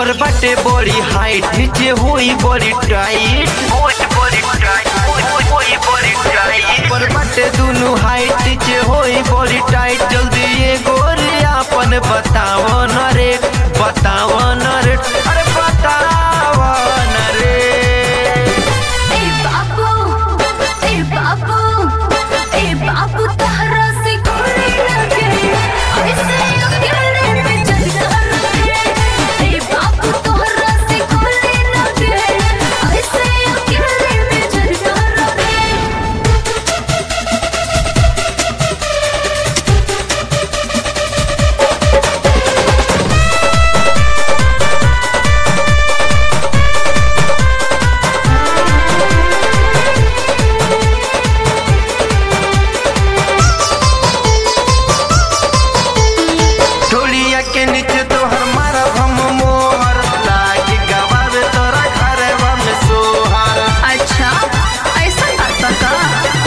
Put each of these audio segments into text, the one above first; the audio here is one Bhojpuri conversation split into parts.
ऊपर बाटे बड़ी हाइट नीचे होई बड़ी टाइट ऊपर बाटे दोनों हाइट नीचे होई बड़ी टाइट जल्दी ये गोरिया अपन बताओ न रे बताओ न रे अरे बताओ न रे। ए बाबू तहरा से कोई लगे ऐसे अकेले में चल रहे। ए बाबू तहरा से कोई लगे ऐसे अकेले में चल रहे। टोलिया के नीचे तोहर मारा भम मोहर लागे गवावे तोरा घरवा में सोहर। अच्छा ऐसा बात का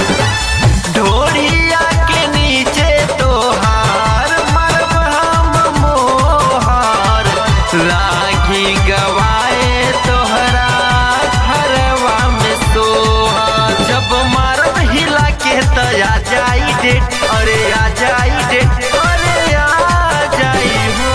ढोलिया के नीचे तोहार मारा भम मोहर लागे गवाए तोहरा घरवा में सोहर। जब मारब हिला के त आ जाई डेट अरे आ जाई डेट अरे आ जाई हो।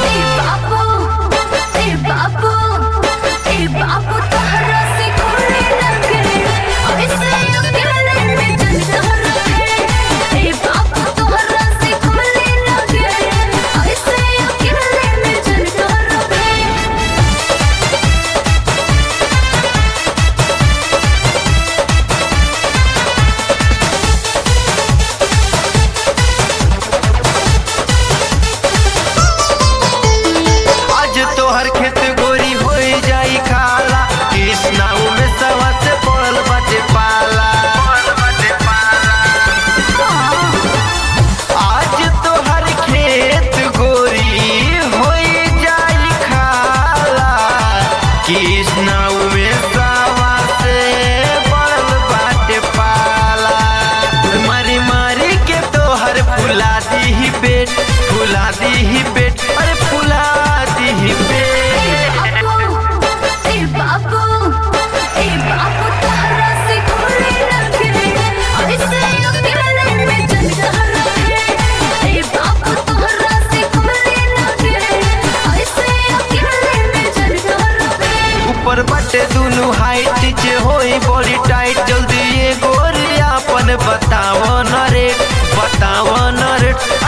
ए बाबू तहरा से कोई लगे ऐसे अकेले में चल रहे। ए बाबू तहरा से कोई लगे ऐसे अकेले में चल रहे। आज तोहर खेत गोरी हो जाई खाला कृष्णाऊ में सवा से पड़ल बाटे पाला। आज तोहर खेत गोरी हो जाई खाला कृष्णाऊ में सवा से पड़ल बाटे पाला। मारी मारी के तोहर फुला दी पेट फुला दी पेट अरे फुला दी पेट। ए बाबू तहरा से कोई लगे ऐसे अकेले में चल रहे। ए बाबू तहरा से कोई लगे ऐसे अकेले में चल रहे। ऊपर बाटे दोनों हाइट नीचे होई बड़ी टाइट जल्दी ये गोरिया अपन बताओ न रे बताओ न रे